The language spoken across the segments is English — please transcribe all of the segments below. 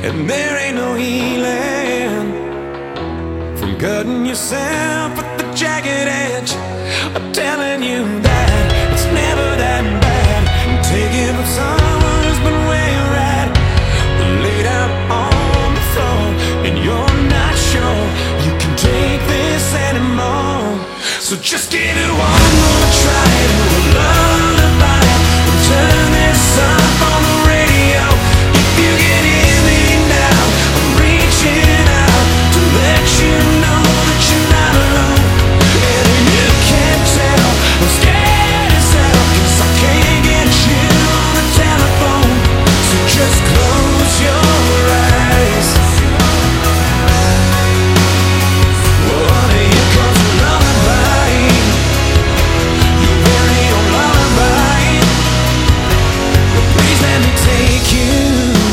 and there ain't no healing from cutting yourself at the jagged edge. I'm telling you that it's never that bad. Taking up someone who's been where you're at, laid out on the floor, and you're not sure you can take this anymore. So just give it one more try to a lullaby, and turn this up on the radio. If you can hear me now, I'm reaching out to let you know that you're not alone. And if you can't tell, I'm scared as hell, 'cause I can't get you on the telephone. So just close your eyes. Oh, here comes a lullaby, your very own lullaby. But please let me take you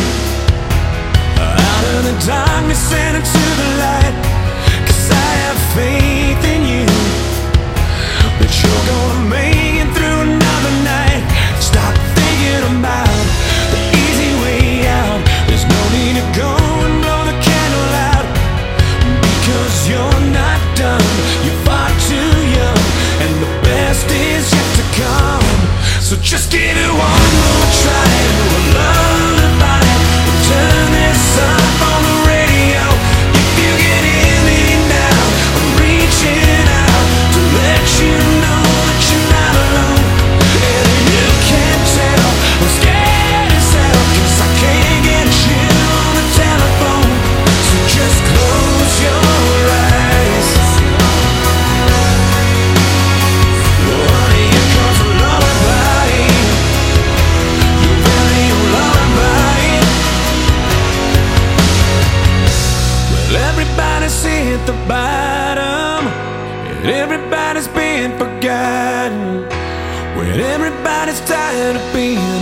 out of the darkness and into the light, 'cause I have faith in you that you're gonna make it through another night. Stop thinking about the easy way out. There's no need to go and blow the candle out, because you're not done. You're far too young, and the best is yet to come. So just give it one more try to a lullaby, and turn this up on the radio. If you can hear me now, I'm reaching out to let you know that you're not alone. And if you can't tell, I'm scared as hell, 'cause I can't get you on the telephone. So just close your eyes. Oh, here comes a lullaby, your very own lullaby. Well, everybody's hit the bottom, and everybody's been forgotten, when everybody's tired of being